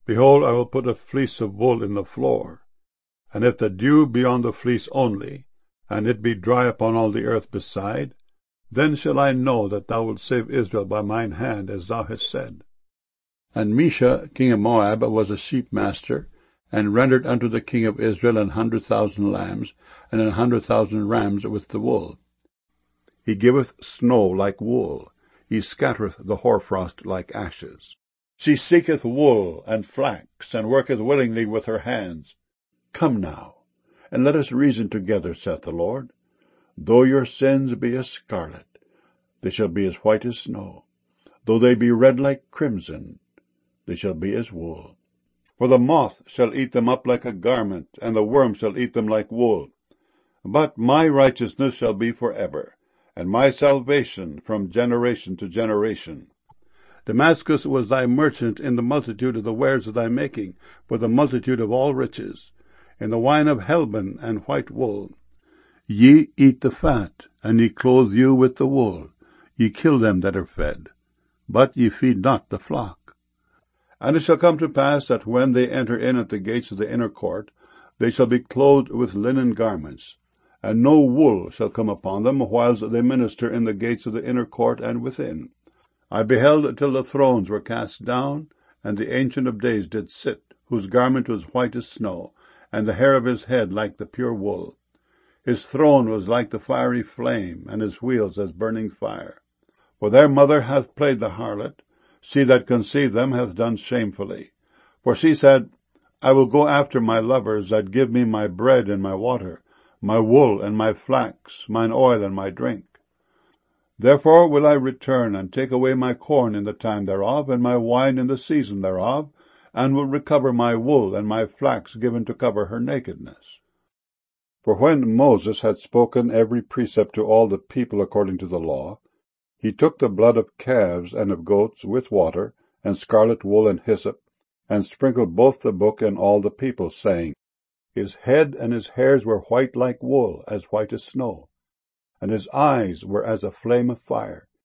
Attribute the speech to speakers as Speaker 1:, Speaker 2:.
Speaker 1: Behold, I will put a fleece of wool in the floor, and if the dew be on the fleece only, and it be dry upon all the earth beside, then shall I know that thou wilt save Israel by mine hand, as thou hast said. And Mesha king of Moab was a sheep master, and rendered unto the king of Israel 100,000 lambs, and 100,000 rams with the wool. He giveth snow like wool, he scattereth the hoarfrost like ashes. She seeketh wool and flax, and worketh willingly with her hands. Come now, and let us reason together, saith the Lord. Though your sins be as scarlet, they shall be as white as snow. Though they be red like crimson, they shall be as wool. For the moth shall eat them up like a garment, and the worm shall eat them like wool. But my righteousness shall be forever, and my salvation from generation to generation. Damascus was thy merchant in the multitude of the wares of thy making, for the multitude of all riches, in the wine of Helbon and white wool. Ye eat the fat, and ye clothe you with the wool. Ye kill them that are fed, but ye feed not the flock. And it shall come to pass that when they enter in at the gates of the inner court, they shall be clothed with linen garments, and no wool shall come upon them whiles they minister in the gates of the inner court and within. I beheld till the thrones were cast down, and the Ancient of Days did sit, whose garment was white as snow, and the hair of his head like the pure wool. His throne was like the fiery flame, and his wheels as burning fire. For their mother hath played the harlot, she that conceived them hath done shamefully. For she said, I will go after my lovers that give me my bread and my water, my wool and my flax, mine oil and my drink. Therefore will I return and take away my corn in the time thereof, and my wine in the season thereof, and will recover my wool and my flax given to cover her nakedness. For when Moses had spoken every precept to all the people according to the law, he took the blood of calves and of goats with water, and scarlet wool and hyssop, and sprinkled both the book and all the people, saying, His head and his hairs were white like wool, as white as snow, and his eyes were as a flame of fire,